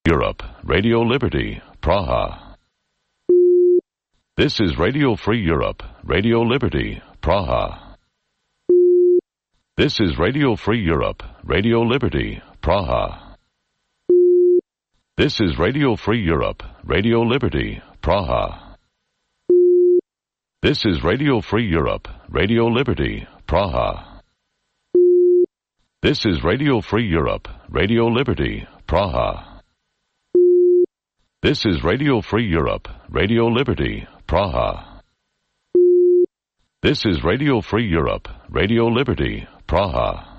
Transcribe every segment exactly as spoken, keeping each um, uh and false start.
Europe, Radio Liberty, Praha. This is Radio Free Europe, Radio Liberty, Praha. This is Radio Free Europe, Radio Liberty, Praha. This is Radio Free Europe, Radio Liberty, Praha. This is Radio Free Europe, Radio Liberty, Praha. This is Radio Free Europe, Radio Liberty, Praha. This is Radio Free Europe, Radio Liberty, Praha. This is Radio Free Europe, Radio Liberty, Praha.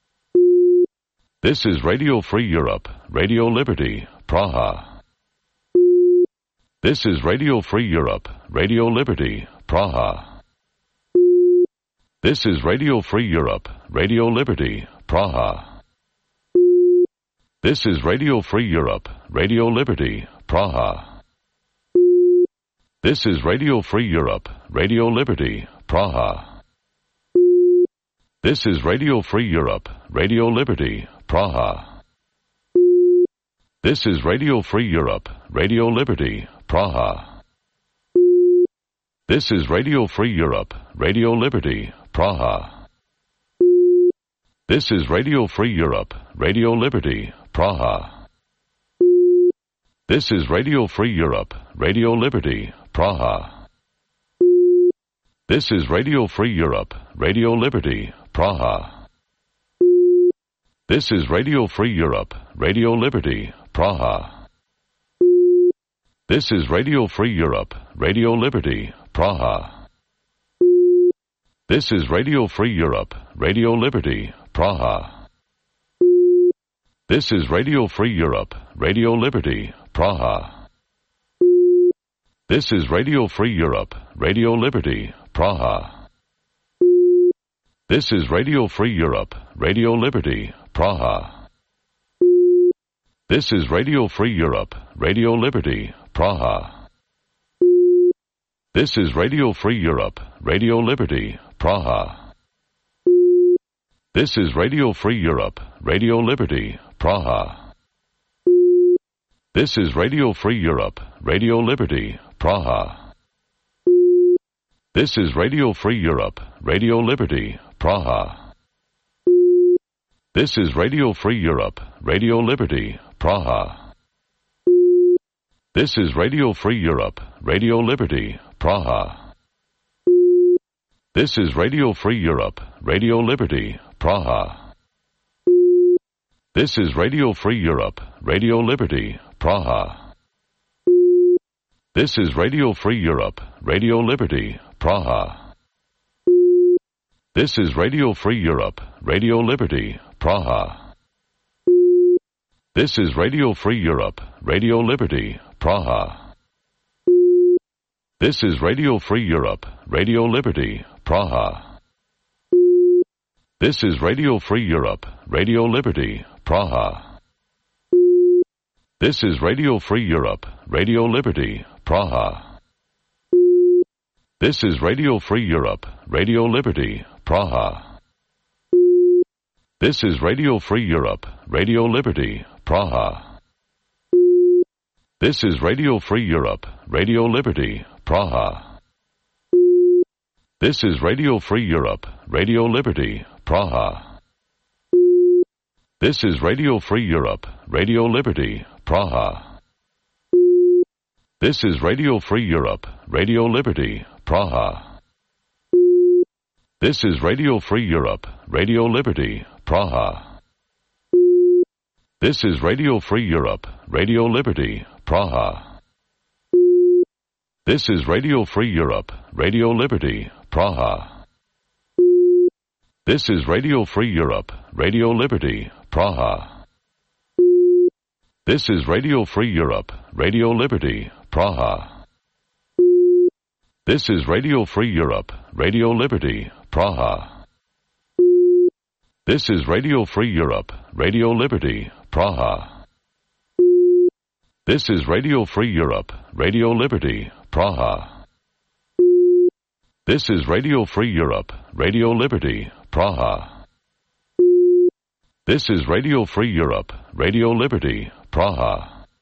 This is Radio Free Europe, Radio Liberty, Praha. This is Radio Free Europe, Radio Liberty, Praha. This is Radio Free Europe, Radio Liberty, Praha. This is Radio Free Europe, Radio Liberty, Praha. This is Radio Free Europe, Radio Liberty, Praha. This is Radio Free Europe, Radio Liberty, Praha. This is Radio Free Europe, Radio Liberty, Praha. This is Radio Free Europe, Radio Liberty, Praha. This is Radio Free Europe, Radio Liberty, Praha. This is Radio Free Europe, Radio Liberty, Praha. This is Radio Free Europe, Radio Liberty, Praha. This is Radio Free Europe, Radio Liberty, Praha. This is Radio Free Europe, Radio Liberty, Praha. This is Radio Free Europe, Radio Liberty, Praha. This is Radio Free Europe, Radio Liberty, Praha. This is Radio Free Europe, Radio Liberty, Praha. This is Radio Free Europe, Radio Liberty, Praha. This is Radio Free Europe, Radio Liberty, Praha. This is Radio Free Europe, Radio Liberty, Praha. This is Radio Free Europe, Radio Liberty, Praha. This is Radio Free Europe, Radio Liberty, Praha. This is Radio Free Europe, Radio Liberty, Praha. This is Radio Free Europe, Radio Liberty, Praha. This is Radio Free Europe, Radio Liberty, Praha. This is Radio Free Europe, Radio Liberty, Praha. This is Radio Free Europe, Radio Liberty, Praha. This is Radio Free Europe, Radio Liberty, Praha. This is Radio Free Europe, Radio Liberty, Praha. This is Radio Free Europe, Radio Liberty, Praha. This is Radio Free Europe, Radio Liberty, Praha. This is Radio Free Europe, Radio Liberty, Praha. This is Radio Free Europe, Radio Liberty, Praha. This is Radio Free Europe, Radio Liberty, Praha. This is Radio Free Europe, Radio Liberty, Praha. This is Radio Free Europe, Radio Liberty, Praha. This is Radio Free Europe, Radio Liberty, Praha. This is Radio Free Europe, Radio Liberty, Praha. This is Radio Free Europe, Radio Liberty, Praha. This is Radio Free Europe, Radio Liberty, Praha. This is Radio Free Europe, Radio Liberty, Praha. This is Radio Free Europe, Radio Liberty, Praha. This is Radio Free Europe, Radio Liberty, Praha. This is Radio Free Europe, Radio Liberty, Praha. This is Radio Free Europe, Radio Liberty, Praha. This is Radio Free Europe, Radio Liberty, Praha. This is Radio Free Europe, Radio Liberty, Praha. This is Radio Free Europe, Radio Liberty, Praha. This is Radio Free Europe, Radio Liberty, Praha.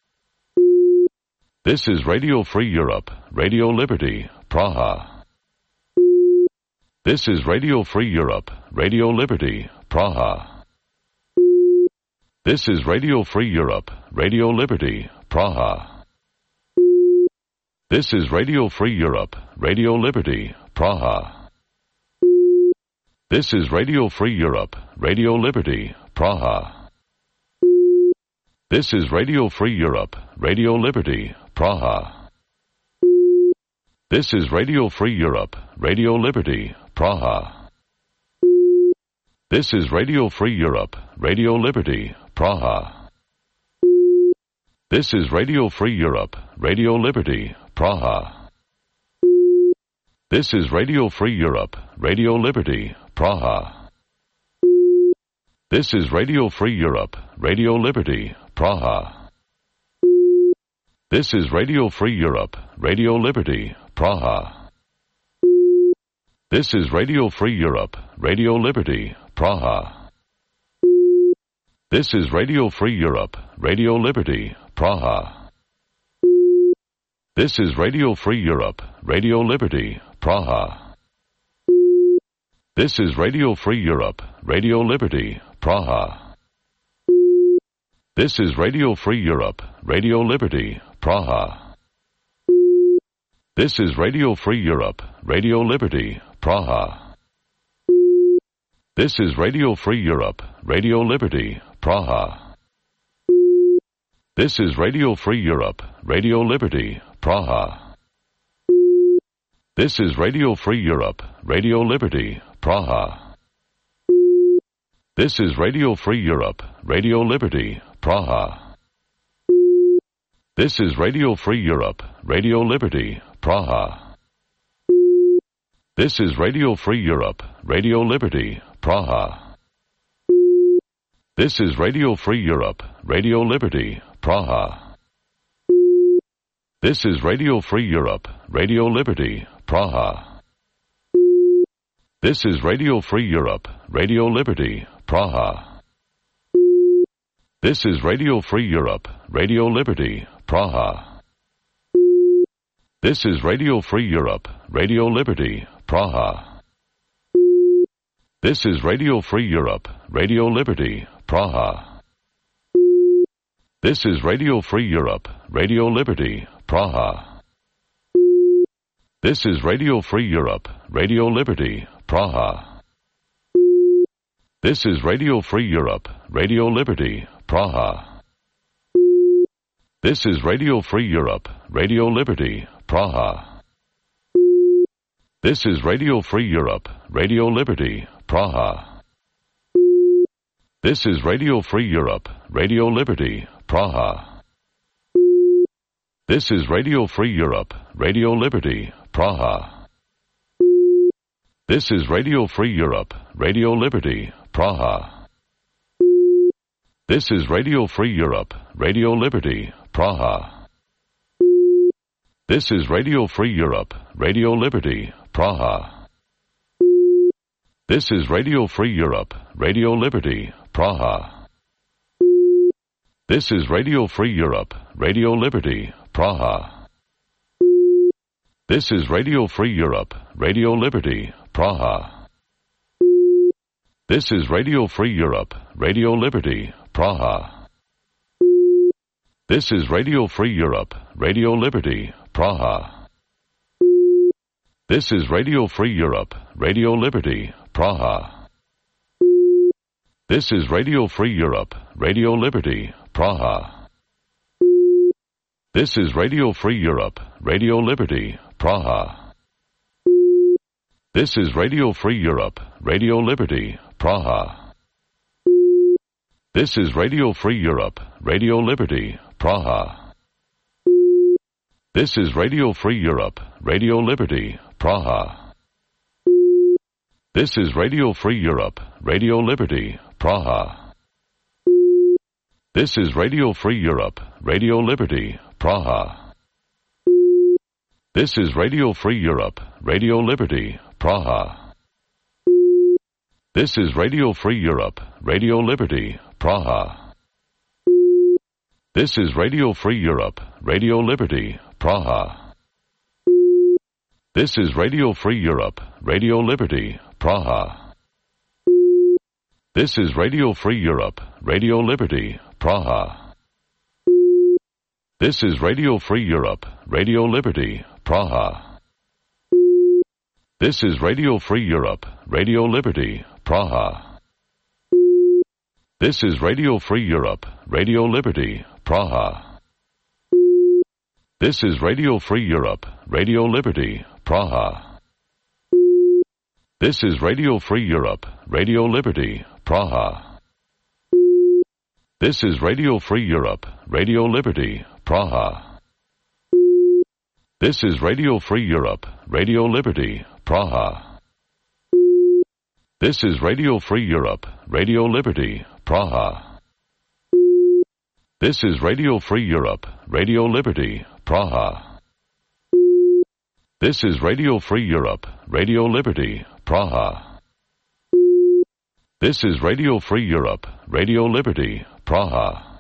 This is Radio Free Europe, Radio Liberty, Praha. This is Radio Free Europe, Radio Liberty, Praha. This is Radio Free Europe, Radio Liberty, Praha. This is Radio Free Europe, Radio Liberty, Praha. This is Radio Free Europe, Radio Liberty, Praha. This is Radio Free Europe, Radio Liberty, Praha. This is Radio Free Europe, Radio Liberty, Praha. This is Radio Free Europe, Radio Liberty, Praha. This is Radio Free Europe, Radio Liberty, Praha. This is Radio Free Europe, Radio Liberty, Praha. This is Radio Free Europe, Radio Liberty, Praha. This is Radio Free Europe, Radio Liberty, Praha. This is Radio Free Europe, Radio Liberty, Praha. This is Radio Free Europe, Radio Liberty, Praha. This is Radio Free Europe, Radio Liberty, Praha. This is Radio Free Europe, Radio Liberty, Praha. This is Radio Free Europe, Radio Liberty, Praha. This is Radio Free Europe, Radio Liberty, Praha. This is Radio Free Europe, Radio Liberty, Praha. This is Radio Free Europe, Radio Liberty, Praha. This is Radio Free Europe, Radio Liberty, Praha. This is Radio Free Europe, Radio Liberty, Praha. This is Radio Free Europe, Radio Liberty, Praha. This is Radio Free Europe, Radio Liberty, Praha. This is Radio Free Europe, Radio Liberty, Praha. This is Radio Free Europe, Radio Liberty, Praha. This is Radio Free Europe, Radio Liberty, Praha. This is Radio Free Europe, Radio Liberty, Praha. This is Radio Free Europe, Radio Liberty, Praha. This is Radio Free Europe, Radio Liberty, Praha. This is Radio Free Europe, Radio Liberty, Praha. This is Radio Free Europe, Radio Liberty, Praha. This is Radio Free Europe, Radio Liberty, Praha. This is Radio Free Europe, Radio Liberty, Praha. This is Radio Free Europe, Radio Liberty, Praha. This is Radio Free Europe, Radio Liberty, Praha. This is Radio Free Europe, Radio Liberty, Praha. This is Radio Free Europe, Radio Liberty, Praha. This is Radio Free Europe, Radio Liberty, Praha. This is Radio Free Europe, Radio Liberty, Praha. This is Radio Free Europe, Radio Liberty, Praha. This is Radio Free Europe, Radio Liberty, Praha. This is Radio Free Europe, Radio Liberty, Praha. This is Radio Free Europe, Radio Liberty, Praha. This is Radio Free Europe, Radio Liberty, Praha. This is Radio Free Europe, Radio Liberty, Praha. This is Radio Free Europe, Radio Liberty, Praha. This is Radio Free Europe, Radio Liberty, Praha. This is Radio Free Europe, Radio Liberty, Praha. This is Radio Free Europe, Radio Liberty, Praha. This is Radio Free Europe, Radio Liberty, Praha. This is Radio Free Europe, Radio Liberty, Praha. This is Radio Free Europe, Radio Liberty, Praha. This is Radio Free Europe, Radio Liberty, Praha. This is Radio Free Europe, Radio Liberty, Praha. This is Radio Free Europe, Radio Liberty, Praha. This is Radio Free Europe, Radio Liberty, Praha. This is Radio Free Europe, Radio Liberty, Praha. This is Radio Free Europe, Radio Liberty, Praha. This is Radio Free Europe, Radio Liberty, Praha. This is Radio Free Europe, Radio Liberty, Praha. This is Radio Free Europe, Radio Liberty, Praha. This is Radio Free Europe, Radio Liberty, Praha. This is Radio Free Europe, Radio Liberty, Praha. This is Radio Free Europe, Radio Liberty, Praha. This is Radio Free Europe, Radio Liberty, Praha. This is Radio Free Europe, Radio Liberty, Praha. This is Radio Free Europe, Radio Liberty, Praha. This is Radio Free Europe, Radio Liberty, Praha.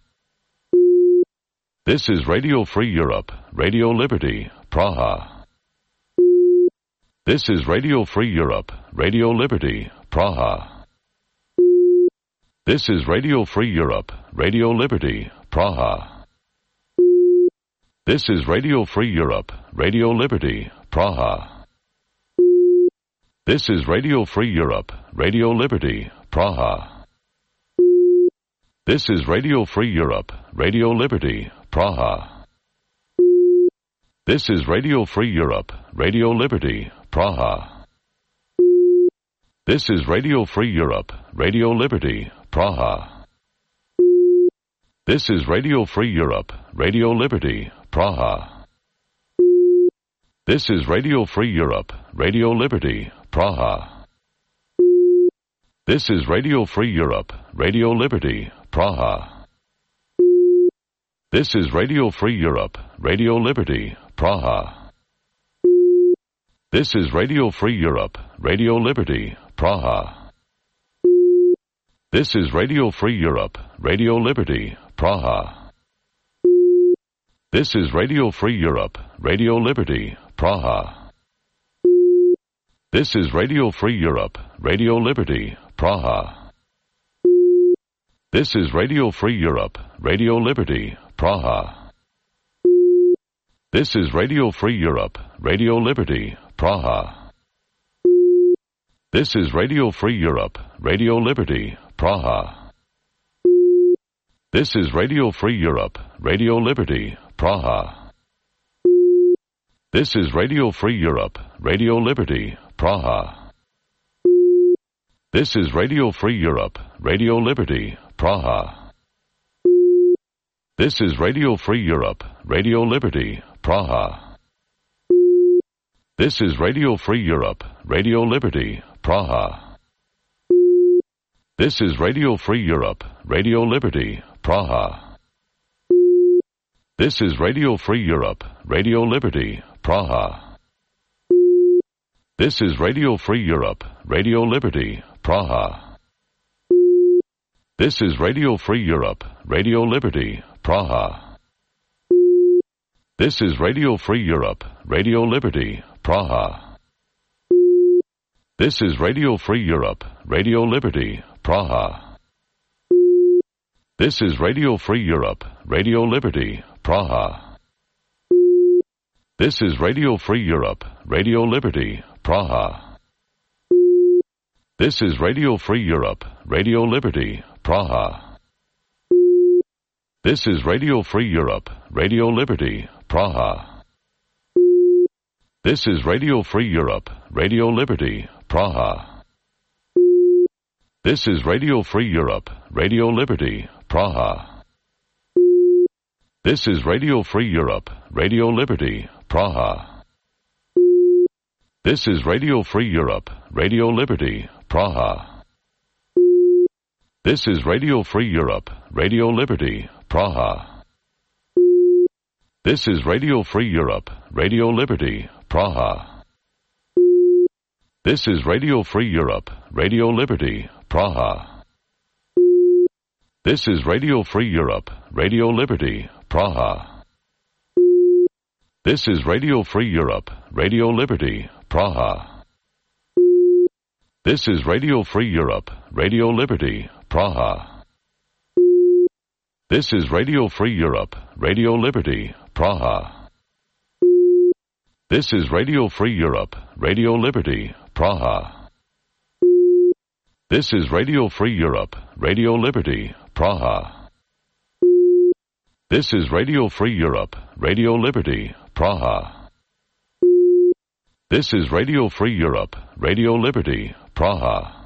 This is Radio Free Europe, Radio Liberty, Praha. This is Radio Free Europe, Radio Liberty, Praha. This is Radio Free Europe, Radio Liberty, Praha. This is Radio Free Europe, Radio Liberty, Praha. This is Radio Free Europe, Radio Liberty, Praha. This is Radio Free Europe, Radio Liberty, Praha. This is Radio Free Europe, Radio Liberty, Praha. This is Radio Free Europe, Radio Liberty, Praha. This is Radio Free Europe, Radio Liberty, Praha. This is Radio Free Europe, Radio Liberty, Praha. This is Radio Free Europe, Radio Liberty, Praha. This is Radio Free Europe, Radio Liberty, Praha. This is Radio Free Europe, Radio Liberty, Praha. This is Radio Free Europe, Radio Liberty, Praha. This is Radio Free Europe, Radio Liberty, Praha. This is Radio Free Europe, Radio Liberty, Praha. This is Radio Free Europe, Radio Liberty, Praha. This is Radio Free Europe, Radio Liberty, Praha. This is Radio Free Europe, Radio Liberty, Praha. This is Radio Free Europe, Radio Liberty, Praha. This is Radio Free Europe, Radio Liberty, Praha. This is Radio Free Europe, Radio Liberty, Praha. This is Radio Free Europe, Radio Liberty, Praha. This is Radio Free Europe, Radio Liberty, Praha. This is Radio Free Europe, Radio Liberty, Praha. This is Radio Free Europe, Radio Liberty, Praha. This is Radio Free Europe, Radio Liberty, Praha. This is Radio Free Europe, Radio Liberty, Praha. This is Radio Free Europe, Radio Liberty, Praha. This is Radio Free Europe, Radio Liberty, Praha. This is Radio Free Europe, Radio Liberty, Praha. This is Radio Free Europe, Radio Liberty, Praha. This is Radio Free Europe, Radio Liberty, Praha. This is Radio Free Europe, Radio Liberty, Praha. This is Radio Free Europe, Radio Liberty, Praha. This is Radio Free Europe, Radio Liberty, Praha. This is Radio Free Europe, Radio Liberty, Praha. This is Radio Free Europe, Radio Liberty, Praha. This is Radio Free Europe, Radio Liberty, Praha. This is Radio Free Europe, Radio Liberty, Praha. This is Radio Free Europe, Radio Liberty, Praha. This is Radio Free Europe, Radio Liberty, Praha. This is Radio Free Europe, Radio Liberty, Praha. This is Radio Free Europe, Radio Liberty, Praha. This is Radio Free Europe, Radio Liberty, Praha. This is Radio Free Europe, Radio Liberty, Praha. This is Radio Free Europe, Radio Liberty, Praha. This is Radio Free Europe, Radio Liberty, Praha. This is Radio Free Europe, Radio Liberty, Praha.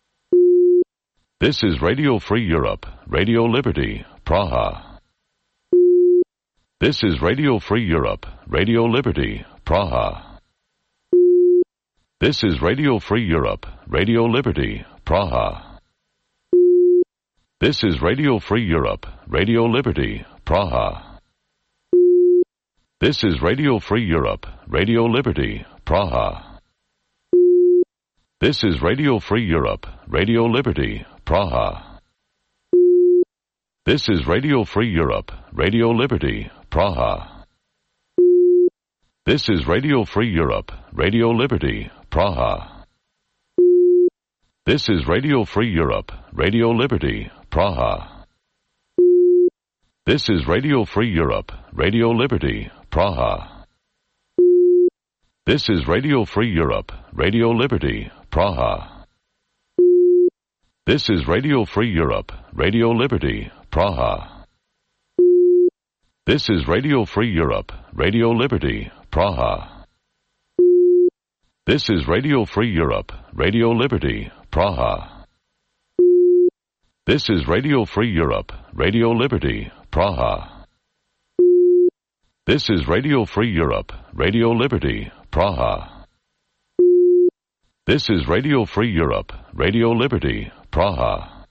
This is Radio Free Europe, Radio Liberty, Praha. This is Radio Free Europe, Radio Liberty, Praha. This is Radio Free Europe, Radio Liberty, Praha. This is Radio Free Europe, Radio Liberty, Praha. This is Radio Free Europe, Radio Liberty, Praha. This is Radio Free Europe, Radio Liberty, Praha. This is Radio Free Europe, Radio Liberty, Praha. This is Radio Free Europe, Radio Liberty, Praha. This is Radio Free Europe, Radio Liberty, Praha. This is Radio Free Europe, Radio Liberty, Praha. This is Radio Free Europe, Radio Liberty, Praha. This is Radio Free Europe, Radio Liberty, Praha. This is Radio Free Europe, Radio Liberty, Praha. This is Radio Free Europe, Radio Liberty, Praha. This is Radio Free Europe, Radio Liberty, Praha. This is Radio Free Europe, Radio Liberty, Praha. This is Radio Free Europe, Radio Liberty, Praha.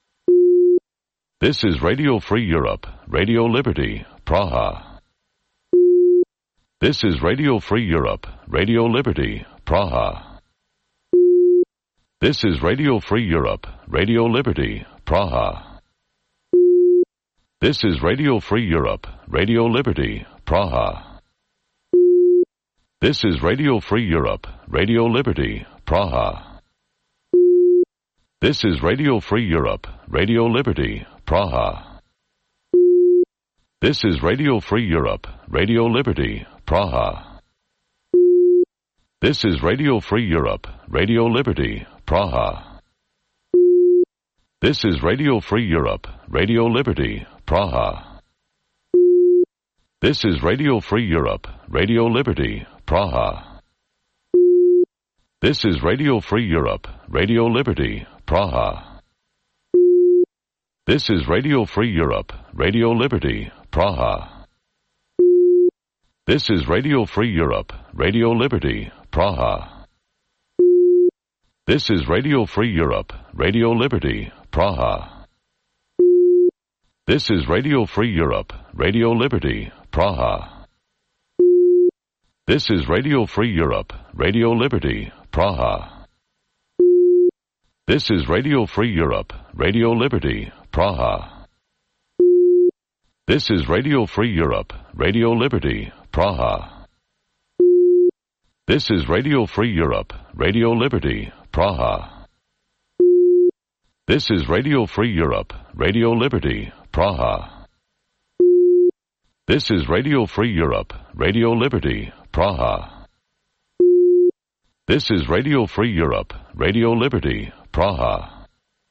This is Radio Free Europe, Radio Liberty, Praha. This is Radio Free Europe, Radio Liberty, Praha. This is Radio Free Europe, Radio Liberty, Praha. This is Radio Free Europe, Radio Liberty, Praha. This is Radio Free Europe, Radio Liberty, Praha. This is Radio Free Europe, Radio Liberty, Praha. This is Radio Free Europe, Radio Liberty, Praha. This is Radio Free Europe, Radio Liberty, Praha. This is Radio Free Europe, Radio Liberty, Praha. This is Radio Free Europe, Radio Liberty, Praha. This is Radio Free Europe, Radio Liberty, Praha. This is Radio Free Europe, Radio Liberty, Praha. This is Radio Free Europe, Radio Liberty, Praha. This is Radio Free Europe, Radio Liberty, Praha. This is Radio Free Europe, Radio Liberty, Praha. This is Radio Free Europe, Radio Liberty, Praha. This is Radio Free Europe, Radio Liberty, Praha. This is Radio Free Europe, Radio Liberty, Praha. This is Radio Free Europe, Radio Liberty, Praha. This is Radio Free Europe, Radio Liberty, Praha. This is Radio Free Europe, Radio Liberty, Praha. This is Radio Free Europe, Radio Liberty, Praha.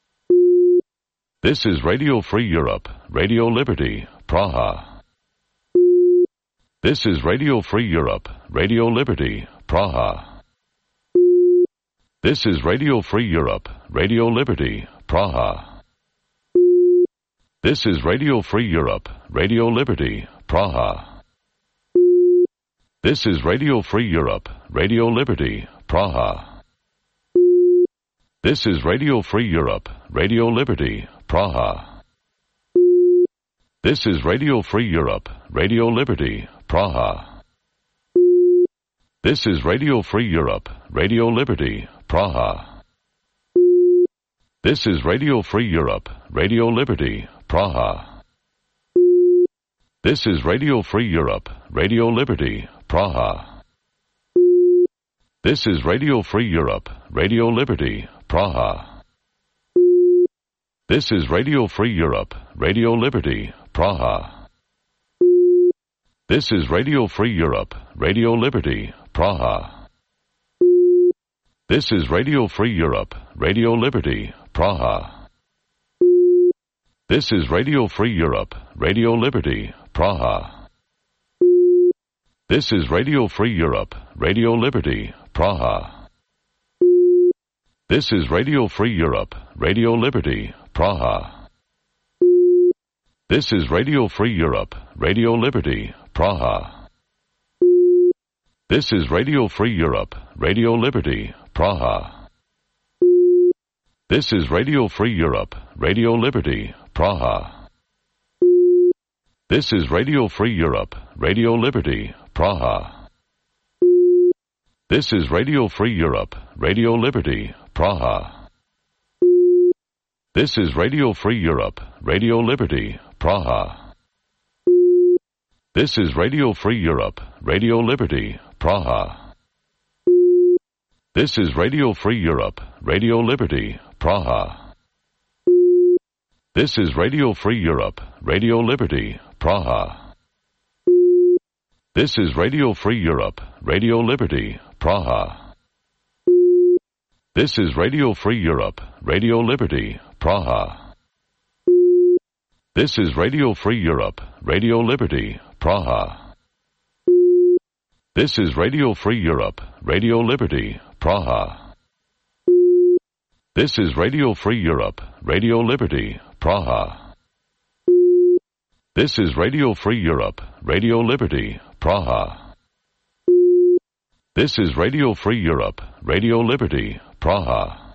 This is Radio Free Europe, Radio Liberty, Praha. This is Radio Free Europe, Radio Liberty, Praha. This is Radio Free Europe, Radio Liberty, Praha. This is Radio Free Europe, Radio Liberty, Praha. This is Radio Free Europe, Radio Liberty, Praha. This is Radio Free Europe, Radio Liberty, Praha. This is Radio Free Europe, Radio Liberty, Praha. This is Radio Free Europe, Radio Liberty, Praha. This is Radio Free Europe, Radio Liberty, Praha. This is Radio Free Europe, Radio Liberty, Praha. This is Radio Free Europe, Radio Liberty, Praha. This is Radio Free Europe, Radio Liberty, Praha. This is Radio Free Europe, Radio Liberty, Praha. This is Radio Free Europe, Radio Liberty, Praha. This is Radio Free Europe, Radio Liberty, Praha. This is Radio Free Europe, Radio Liberty, Praha. This is Radio Free Europe, Radio Liberty, Praha. This is Radio Free Europe, Radio Liberty, Praha. This is Radio Free Europe, Radio Liberty, Praha. This is Radio Free Europe, Radio Liberty, Praha. This is Radio Free Europe, Radio Liberty, Praha. This is Radio Free Europe, Radio Liberty, Praha. This is Radio Free Europe, Radio Liberty, Praha. This is Radio Free Europe, Radio Liberty, Praha. This is Radio Free Europe, Radio Liberty, Praha. This is Radio Free Europe, Radio Liberty, Praha. This is Radio Free Europe, Radio Liberty, Praha. This is Radio Free Europe, Radio Liberty, Praha. This is Radio Free Europe, Radio Liberty, Praha. This is Radio Free Europe, Radio Liberty, Praha. This is Radio Free Europe, Radio Liberty, Praha. This is Radio Free Europe, Radio Liberty, Praha. This is Radio Free Europe, Radio Liberty, Praha.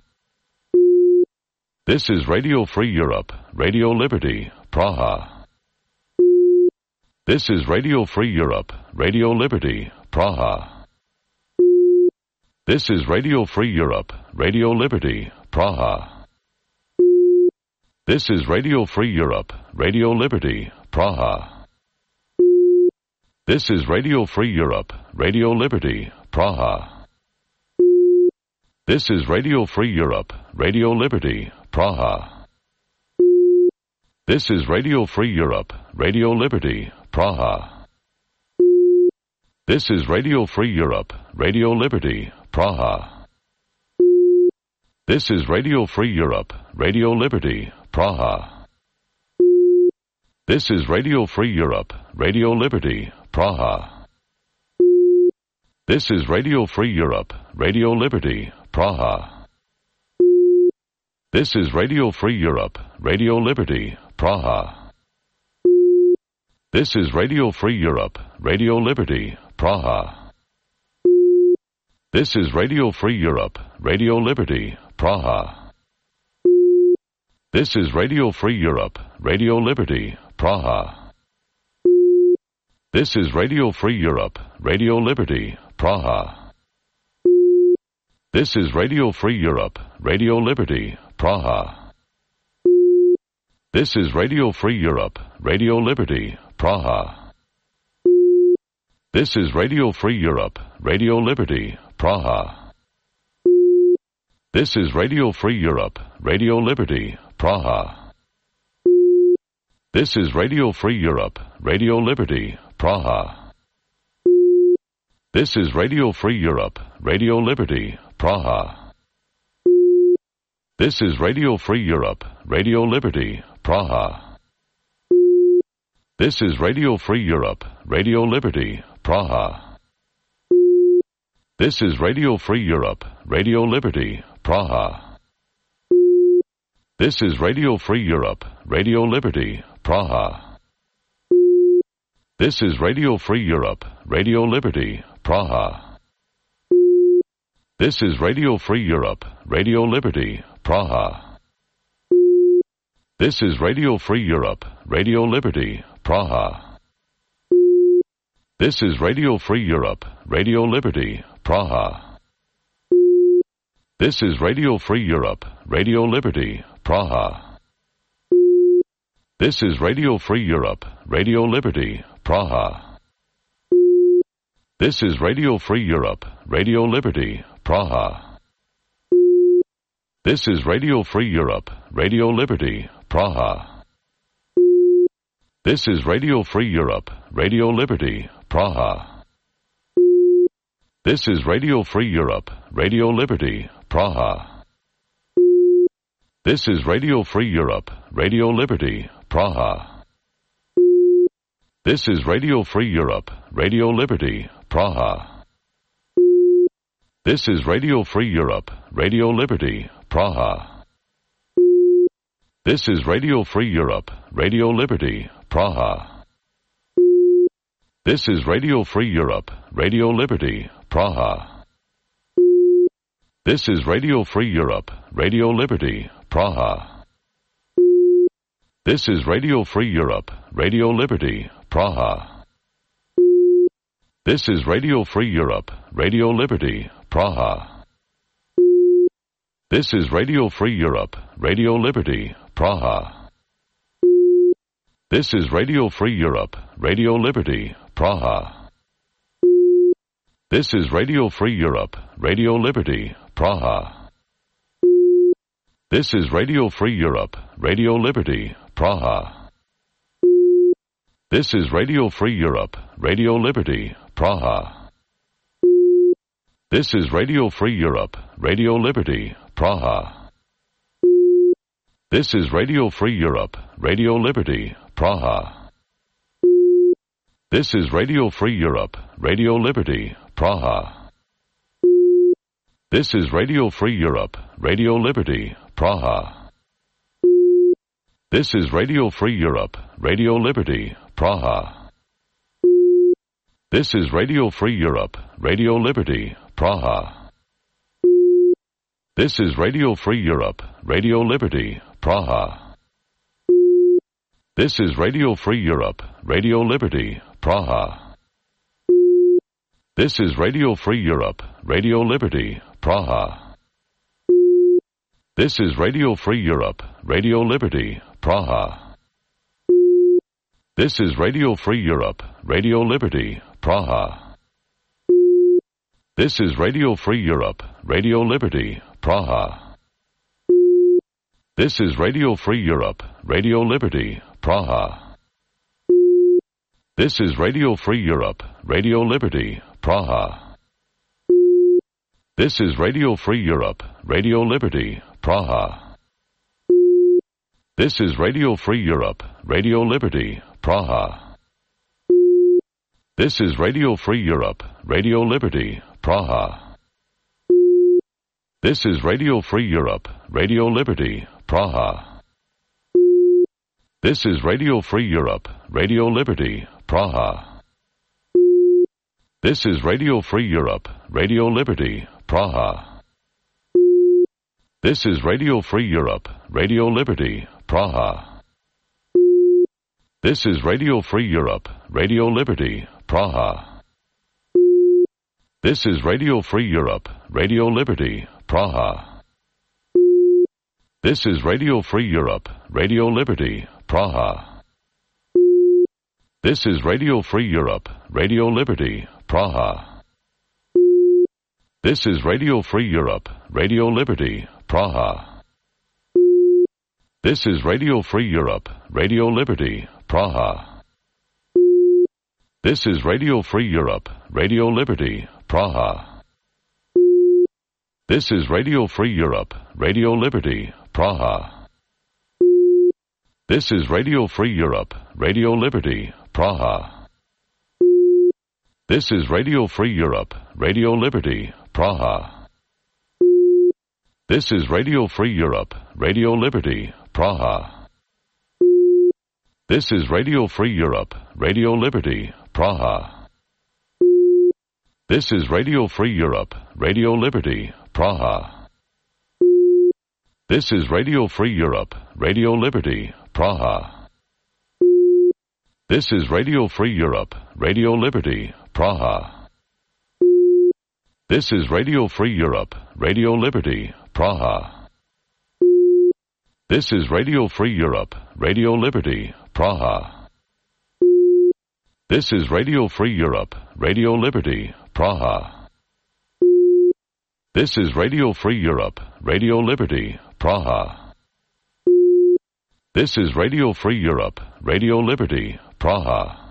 This is Radio Free Europe, Radio Liberty, Praha. This is Radio Free Europe, Radio Liberty, Praha. This is Radio Free Europe, Radio Liberty, Praha. This is Radio Free Europe, Radio Liberty, Praha. This is Radio Free Europe, Radio Liberty, Praha. This is Radio Free Europe, Radio Liberty, Praha. This is Radio Free Europe, Radio Liberty, Praha. This is Radio Free Europe, Radio Liberty, Praha. This is Radio Free Europe, Radio Liberty, Praha. This is Radio Free Europe, Radio Liberty, Praha. This is Radio Free Europe, Radio Liberty, Praha. This is Radio Free Europe, Radio Liberty, Praha. This is Radio Free Europe, Radio Liberty, Praha. This is Radio Free Europe, Radio Liberty, Praha. This is Radio Free Europe, Radio Liberty, Praha. This is Radio Free Europe, Radio Liberty, Praha. This is Radio Free Europe, Radio Liberty, Praha. This is Radio Free Europe, Radio Liberty, Praha. This is Radio Free Europe, Radio Liberty, Praha. This is Radio Free Europe, Radio Liberty, Praha. This is Radio Free Europe, Radio Liberty, Praha. This is Radio Free Europe, Radio Liberty, Praha. This is Radio Free Europe, Radio Liberty, Praha. This is Radio Free Europe, Radio Liberty, Praha. This is Radio Free Europe, Radio Liberty, Praha. This is Radio Free Europe, Radio Liberty, Praha. This is Radio Free Europe, Radio Liberty, Praha. This is Radio Free Europe, Radio Liberty, Praha. This is Radio Free Europe, Radio Liberty, Praha. This is Radio Free Europe, Radio Liberty, Praha. This is Radio Free Europe, Radio Liberty, Praha. This is Radio Free Europe, Radio Liberty, Praha. This is Radio Free Europe, Radio Liberty, Praha. This is Radio Free Europe, Radio Liberty, Praha. This is Radio Free Europe, Radio Liberty, Praha. This is Radio Free Europe, Radio Liberty, Praha. This is Radio Free Europe, Radio Liberty, Praha. This is Radio Free Europe, Radio Liberty, Praha. This is Radio Free Europe, Radio Liberty, Praha. This is Radio Free Europe, Radio Liberty, Praha. This is Radio Free Europe, Radio Liberty, Praha. This is Radio Free Europe, Radio Liberty, Praha. This is Radio Free Europe, Radio Liberty, Praha. This is Radio Free Europe, Radio Liberty, Praha. This is Radio Free Europe, Radio Liberty, Praha. This is Radio Free Europe, Radio Liberty, Praha. This is Radio Free Europe, Radio Liberty, Praha. This is Radio Free Europe, Radio Liberty, Praha. This is Radio Free Europe, Radio Liberty, Praha. This is Radio Free Europe, Radio Liberty, Praha. This is Radio Free Europe, Radio Liberty, Praha. This is Radio Free Europe, Radio Liberty, Praha. This is Radio Free Europe, Radio Liberty, Praha. This is Radio Free Europe, Radio Liberty, Praha. This is Radio Free Europe, Radio Liberty, Praha. This is Radio Free Europe, Radio Liberty, Praha. This is Radio Free Europe, Radio Liberty, Praha. This is Radio Free Europe, Radio Liberty, Praha. This is Radio Free Europe, Radio Liberty, Praha. This is Radio Free Europe, Radio Liberty, Praha. This is Radio Free Europe, Radio Liberty, Praha. This is Radio Free Europe, Radio Liberty, Praha. This is Radio Free Europe, Radio Liberty, Praha. This is Radio Free Europe, Radio Liberty, Praha. This is Radio Free Europe, Radio Liberty, Praha. This is Radio Free Europe, Radio Liberty, Praha. This is Radio Free Europe, Radio Liberty, Praha. This is Radio Free Europe, Radio Liberty, Praha. This is Radio Free Europe, Radio Liberty, Praha. This is Radio Free Europe, Radio Liberty, Praha. This is Radio Free Europe, Radio Liberty, Praha. This is Radio Free Europe, Radio Liberty, Praha. This is Radio Free Europe, Radio Liberty, Praha. This is Radio Free Europe, Radio Liberty, Praha. This is Radio Free Europe, Radio Liberty, Praha. This is Radio Free Europe, Radio Liberty, Praha. This is Radio Free Europe, Radio Liberty, Praha. This is Radio Free Europe, Radio Liberty, Praha. This is Radio Free Europe, Radio Liberty, Praha. This is Radio Free Europe, Radio Liberty, Praha. This is Radio Free Europe, Radio Liberty, Praha. This is Radio Free Europe, Radio Liberty, Praha. This is Radio Free Europe, Radio Liberty, Praha. This is Radio Free Europe, Radio Liberty, Praha. This is Radio Free Europe, Radio Liberty, Praha. This is Radio Free Europe, Radio Liberty, Praha. This is Radio Free Europe, Radio Liberty, Praha. This is Radio Free Europe, Radio Liberty, Praha. This is Radio Free Europe, Radio Liberty, Praha. This is Radio Free Europe, Radio Liberty, Praha.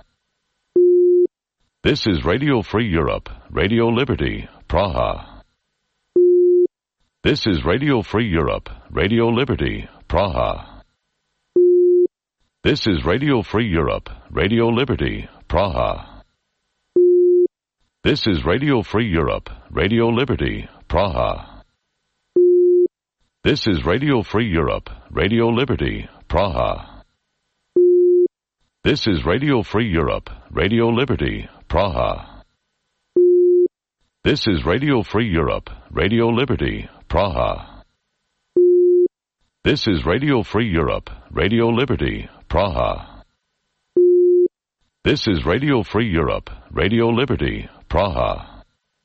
This is Radio Free Europe, Radio Liberty, Praha. This is Radio Free Europe, Radio Liberty, Praha. This is Radio Free Europe, Radio Liberty, Praha. This is Radio Free Europe, Radio Liberty, Praha. This is Radio Free Europe, Radio Liberty, Praha. This is Radio Free Europe, Radio Liberty, Praha. This is Radio Free Europe, Radio Liberty, Praha. This is Radio Free Europe, Radio Liberty, Praha. This is Radio Free Europe, Radio Liberty, Praha.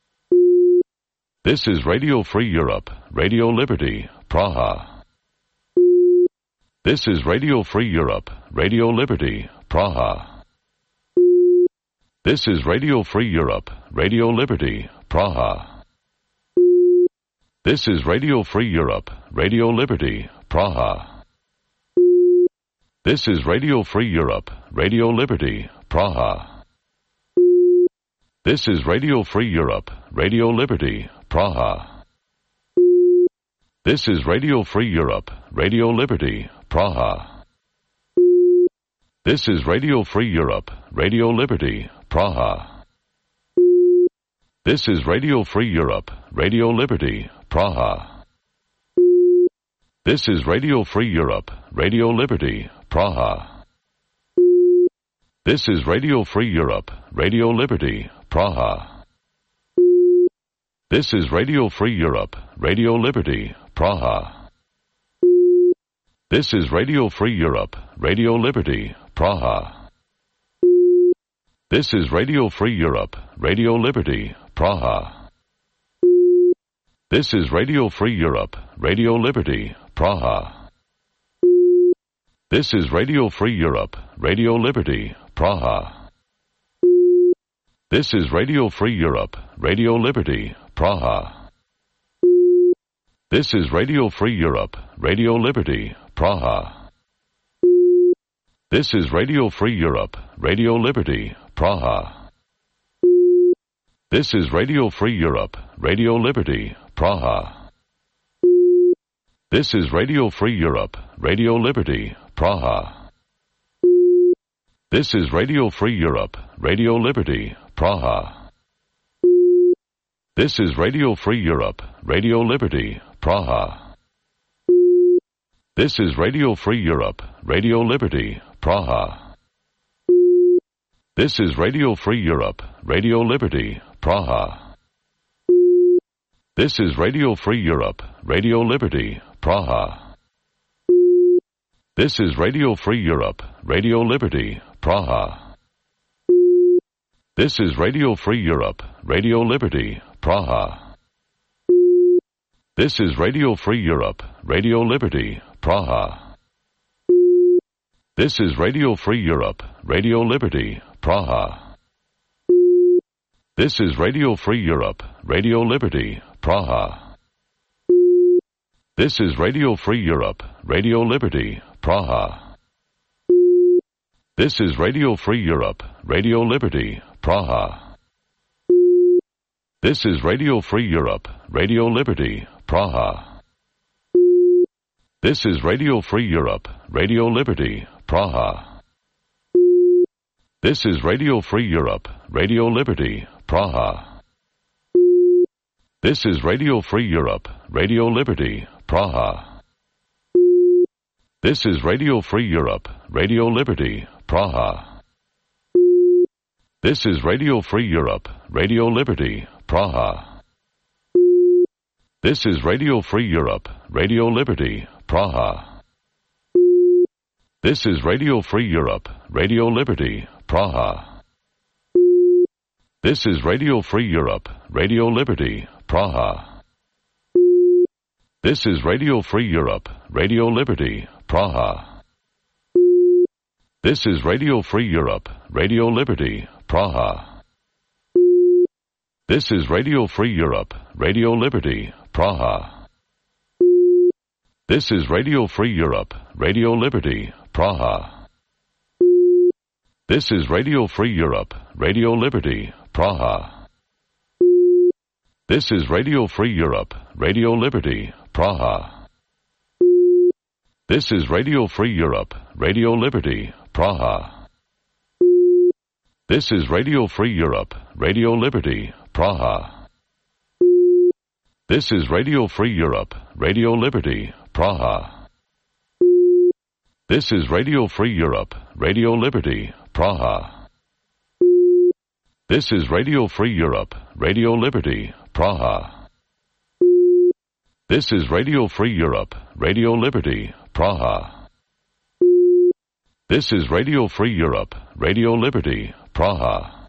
This is Radio Free Europe, Radio Liberty, Praha. This is Radio Free Europe, Radio Liberty, Praha. This is Radio Free Europe, Radio Liberty, Praha. This is Radio Free Europe, Radio Liberty, Praha. This is Radio Free Europe, Radio Liberty, Praha. This is Radio Free Europe, Radio Liberty, Praha. This is Radio Free Europe, Radio Liberty, Praha. This is Radio Free Europe, Radio Liberty, Praha. This is Radio Free Europe, Radio Liberty, Praha. This is Radio Free Europe, Radio Liberty, Praha. This is Radio Free Europe, Radio Liberty, Praha. This is Radio Free Europe, Radio Liberty, Praha. This is Radio Free Europe, Radio Liberty, Praha. This is Radio Free Europe, Radio Liberty, Praha. This is Radio Free Europe, Radio Liberty, Praha. This is Radio Free Europe, Radio Liberty, Praha. This is Radio Free Europe, Radio Liberty, Praha. This is Radio Free Europe, Radio Liberty, Praha. This is Radio Free Europe, Radio Liberty, Praha. This is Radio Free Europe, Radio Liberty, Praha. This is Radio Free Europe, Radio Liberty, Praha. This is Radio Free Europe, Radio Liberty, Praha. This is Radio Free Europe, Radio Liberty, Praha. This is Radio Free Europe, Radio Liberty, Praha. This is Radio Free Europe, Radio Liberty, Praha. This is Radio Free Europe, Radio Liberty, Praha. This is Radio Free Europe, Radio Liberty, Praha. This is Radio Free Europe, Radio Liberty, Praha. This is Radio Free Europe, Radio Liberty, Praha. This is Radio Free Europe, Radio Liberty, Praha. This is Radio Free Europe, Radio Liberty, Praha. This is Radio Free Europe, Radio Liberty, Praha. This is Radio Free Europe, Radio Liberty, Praha. This is Radio Free Europe, Radio Liberty, Praha. This is Radio Free Europe, Radio Liberty, Praha. This is Radio Free Europe, Radio Liberty, Praha. This is Radio Free Europe, Radio Liberty, Praha. This is Radio Free Europe, Radio Liberty, Praha. This is Radio Free Europe, Radio Liberty, Praha. This is Radio Free Europe, Radio Liberty, Praha. This is Radio Free Europe, Radio Liberty, Praha. This is Radio Free Europe, Radio Liberty, Praha. This is Radio Free Europe, Radio Liberty, Praha. This is Radio Free Europe, Radio Liberty, Praha. This is Radio Free Europe, Radio Liberty, Praha. This is Radio Free Europe, Radio Liberty, Praha. This is Radio Free Europe, Radio Liberty, Praha. This is Radio Free Europe, Radio Liberty, Praha. This is Radio Free Europe, Radio Liberty, Praha. This is Radio Free Europe, Radio Liberty, Praha. This is Radio Free Europe, Radio Liberty, Praha. This is Radio Free Europe, Radio Liberty, Praha. This is Radio Free Europe, Radio Liberty, Praha. This is Radio Free Europe, Radio Liberty, Praha. This is Radio Free Europe, Radio Liberty, Praha.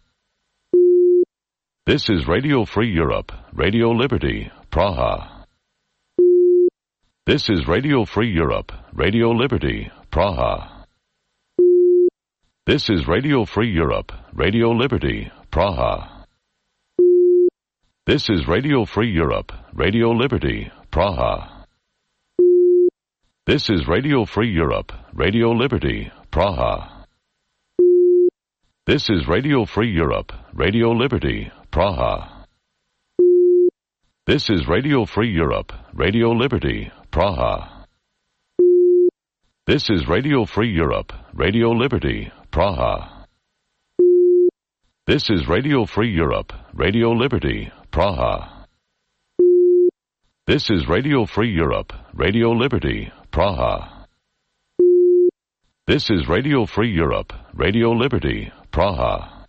This is Radio Free Europe, Radio Liberty, Praha. This is Radio Free Europe, Radio Liberty, Praha. This is Radio Free Europe, Radio Liberty, Praha. This is Radio Free Europe, Radio Liberty, Praha. This is Radio Free Europe, Radio Liberty, Praha. This is Radio Free Europe, Radio Liberty, Praha. This is Radio Free Europe, Radio Liberty, Praha. This is Radio Free Europe, Radio Liberty, Praha. This is Radio Free Europe, Radio Liberty, Praha. This is Radio Free Europe, Radio Liberty, Praha. This is Radio Free Europe, Radio Liberty, Praha.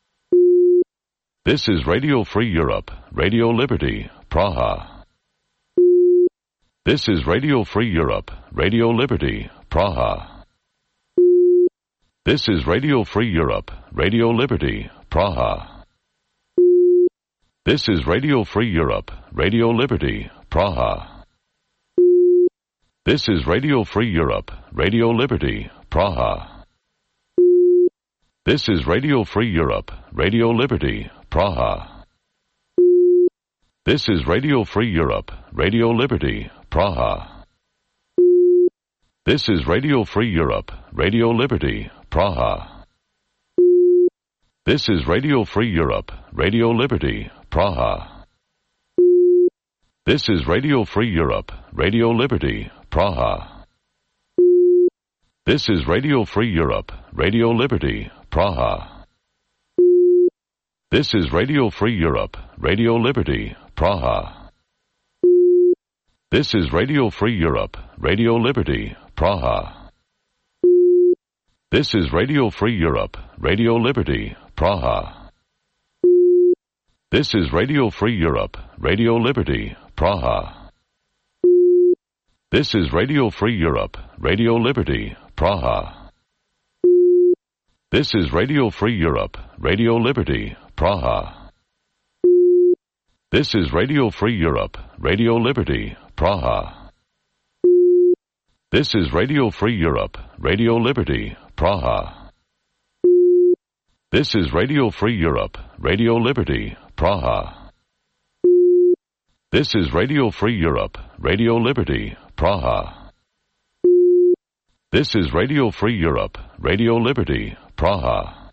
This is Radio Free Europe, Radio Liberty, Praha. This is Radio Free Europe, Radio Liberty, Praha. This is Radio Free Europe, Radio Liberty, Praha. This is Radio Free Europe, Radio Liberty, Praha. This is Radio Free Europe, Radio Liberty, Praha. This is Radio Free Europe, Radio Liberty, Praha. This is Radio Free Europe, Radio Liberty, Praha. This is Radio Free Europe, Radio Liberty, Praha. This is Radio Free Europe, Radio Liberty, Praha. This is Radio Free Europe, Radio Liberty, Praha. This is Radio Free Europe, Radio Liberty, Praha. This is Radio Free Europe, Radio Liberty, Praha. This is Radio Free Europe, Radio Liberty, Praha. This is Radio Free Europe, Radio Liberty, Praha. This is Radio Free Europe, Radio Liberty, Praha. This is Radio Free Europe, Radio Liberty, Praha. This is Radio Free Europe, Radio Liberty, Praha. This is Radio Free Europe, Radio Liberty, Praha. This is Radio Free Europe, Radio Liberty, Praha. This is Radio Free Europe, Radio Liberty, Praha. This is Radio Free Europe, Radio Liberty, Praha. This is Radio Free Europe, Radio Liberty, Praha.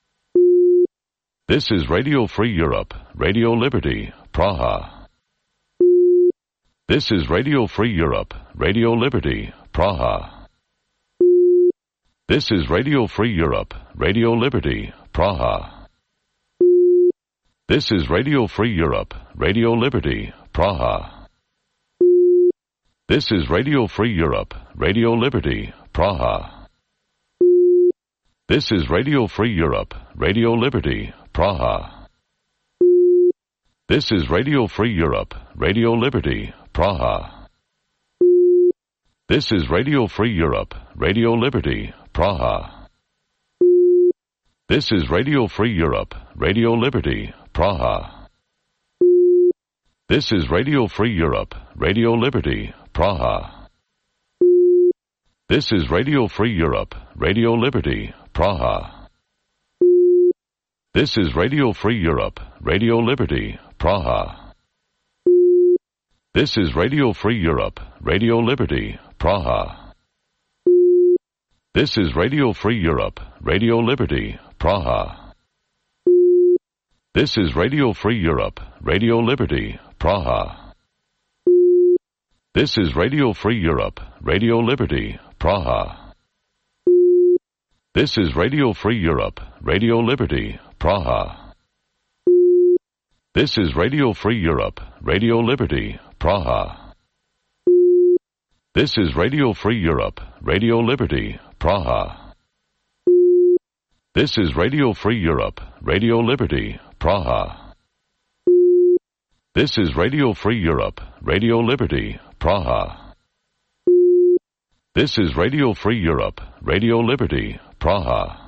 This is Radio Free Europe, Radio Liberty, Praha. This is Radio Free Europe, Radio Liberty, Praha. This is Radio Free Europe, Radio Liberty, Praha. This is Radio Free Europe, Radio Liberty, Praha. This is Radio Free Europe, Radio Liberty, Praha. This is Radio Free Europe, Radio Liberty, Praha. This is Radio Free Europe, Radio Liberty, Praha. This is Radio Free Europe, Radio Liberty, Praha. This is Radio Free Europe, Radio Liberty, Praha. This is Radio Free Europe, Radio Liberty, Praha. This is Radio Free Europe, Radio Liberty, Praha. This is Radio Free Europe, Radio Liberty, Praha. This is Radio Free Europe, Radio Liberty, Praha. This is Radio Free Europe, Radio Liberty, Praha. This is Radio Free Europe, Radio Liberty, Praha. This is Radio Free Europe, Radio Liberty, Praha. This is Radio Free Europe, Radio Liberty, Praha. This is Radio Free Europe, Radio Liberty, Praha. This is Radio Free Europe, Radio Liberty, Praha. This is Radio Free Europe, Radio Liberty, Praha. This is Radio Free Europe, Radio Liberty, Praha. This is Radio Free Europe, Radio Liberty, Praha.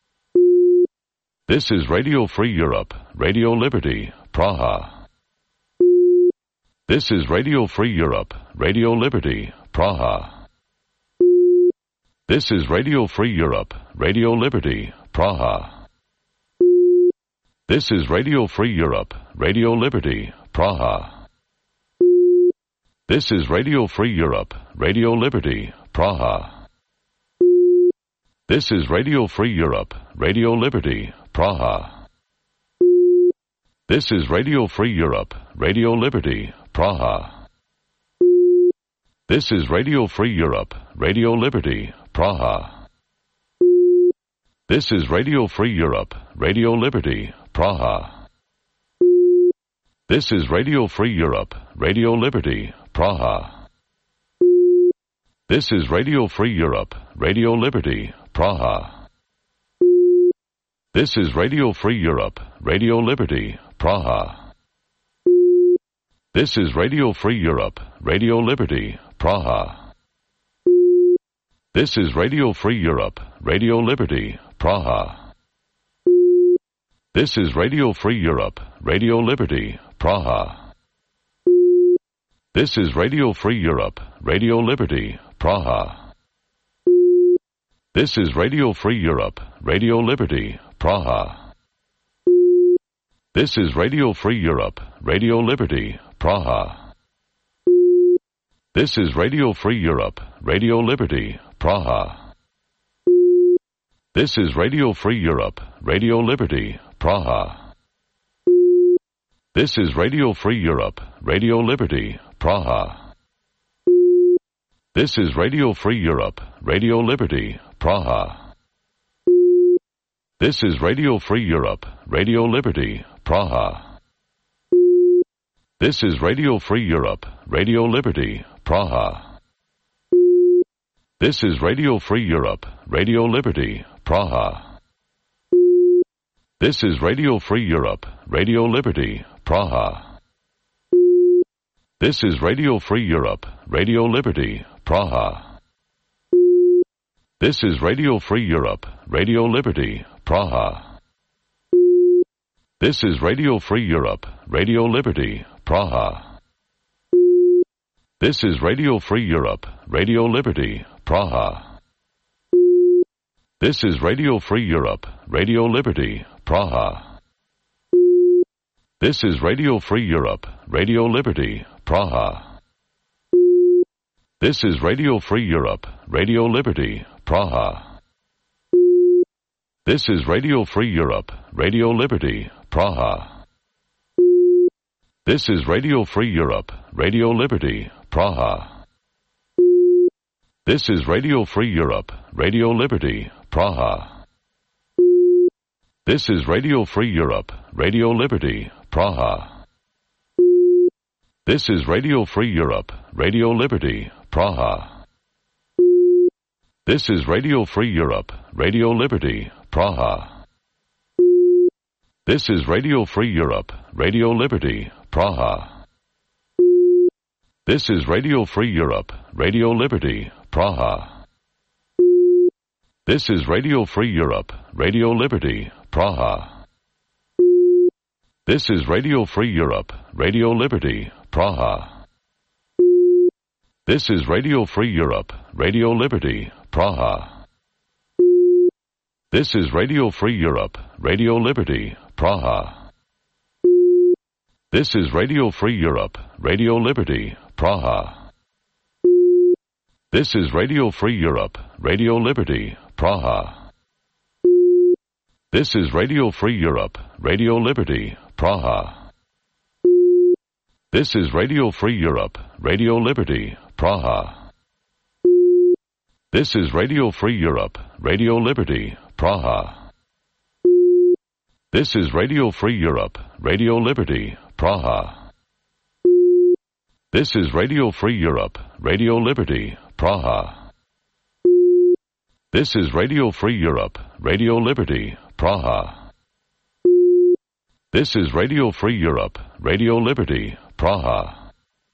This is Radio Free Europe, Radio Liberty, Praha. This is Radio Free Europe, Radio Liberty, Praha. This is Radio Free Europe, Radio Liberty, Praha. This is Radio Free Europe, Radio Liberty, Praha. This is Radio Free Europe, Radio Liberty, Praha. This is Radio Free Europe, Radio Liberty, Praha. This is Radio Free Europe, Radio Liberty, Praha. This is Radio Free Europe, Radio Liberty, Praha. This is Radio Free Europe, Radio Liberty, Praha. This is Radio Free Europe, Radio Liberty, Praha. This is Radio Free Europe, Radio Liberty, Praha. This is Radio Free Europe, Radio Liberty, Praha. This is Radio Free Europe, Radio Liberty, Praha. This is Radio Free Europe, Radio Liberty, Praha. This is Radio Free Europe, Radio Liberty, Praha. This is Radio Free Europe, Radio Liberty, Praha. This is Radio Free Europe, Radio Liberty, Praha. This is Radio Free Europe, Radio Liberty, Praha. This is Radio Free Europe, Radio Liberty, Praha. This is Radio Free Europe, Radio Liberty, Praha. This is Radio Free Europe, Radio Liberty, Praha. This is Radio Free Europe, Radio Liberty, Praha. This is Radio Free Europe, Radio Liberty, Praha. This is Radio Free Europe, Radio Liberty, Praha. This is Radio Free Europe, Radio Liberty, Praha. This is Radio Free Europe, Radio Liberty, Praha. This is Radio Free Europe, Radio Liberty, Praha. This is Radio Free Europe, Radio Liberty, Praha. This is Radio Free Europe, Radio Liberty, Praha. This is Radio Free Europe, Radio Liberty, Praha. This is Radio Free Europe, Radio Liberty, Praha. This is Radio Free Europe, Radio Liberty, Praha. This is Radio Free Europe, Radio Liberty, Praha. This is Radio Free Europe, Radio Liberty, Praha. This is Radio Free Europe, Radio Liberty, Praha. This is Radio Free Europe, Radio Liberty, Praha. This is Radio Free Europe, Radio Liberty, Praha. This is Radio Free Europe, Radio Liberty, Praha. This is Radio Free Europe, Radio Liberty, Praha. This is Radio Free Europe, Radio Liberty, Praha. This is Radio Free Europe, Radio Liberty, Praha. This is Radio Free Europe, Radio Liberty, Praha. This is Radio Free Europe, Radio Liberty, Praha. This is Radio Free Europe, Radio Liberty, Praha. This is Radio Free Europe, Radio Liberty, Praha. This is Radio Free Europe, Radio Liberty, Praha. This is Radio Free Europe, Radio Liberty, Praha. This is Radio Free Europe, Radio Liberty, Praha. This is Radio Free Europe, Radio Liberty, Praha. This is Radio Free Europe, Radio Liberty, Praha. This is Radio Free Europe, Radio Liberty, Praha. This is Radio Free Europe, Radio Liberty, Praha. This is Radio Free Europe, Radio Liberty, Praha. This is Radio Free Europe, Radio Liberty, Praha.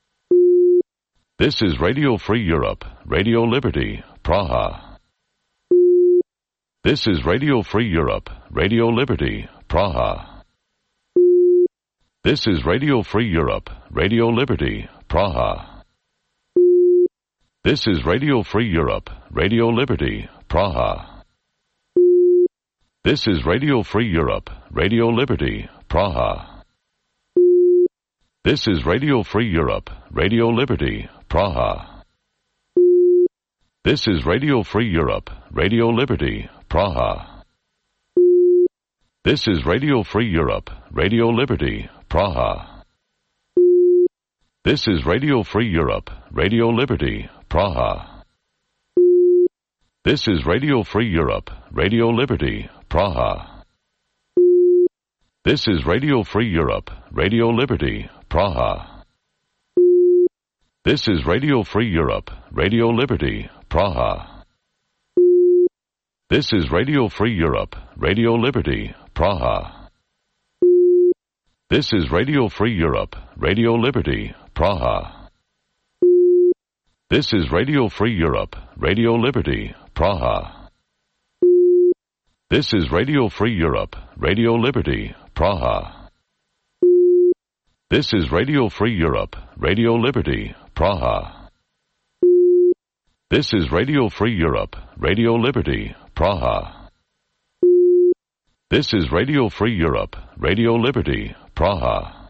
This is Radio Free Europe, Radio Liberty, Praha. This is Radio Free Europe, Radio Liberty, Praha. This is Radio Free Europe, Radio Liberty, Praha. This is Radio Free Europe, Radio Liberty, Praha. This is Radio Free Europe, Radio Liberty, Praha. This is Radio Free Europe, Radio Liberty, Praha. This is Radio Free Europe, Radio Liberty, Praha. This is Radio Free Europe, Radio Liberty, Praha. This is Radio Free Europe, Radio Liberty, Praha. This is Radio Free Europe, Radio Liberty, Praha. This is Radio Free Europe, Radio Liberty, Praha. This is Radio Free Europe, Radio Liberty, Praha. This is Radio Free Europe, Radio Liberty, Praha. This is Radio Free Europe, Radio Liberty, Praha. This is Radio Free Europe, Radio Liberty, Praha. This is Radio Free Europe, Radio Liberty, Praha. This is Radio Free Europe, Radio Liberty, Praha. This is Radio Free Europe, Radio Liberty, Praha. This is Radio Free Europe, Radio Liberty, Praha.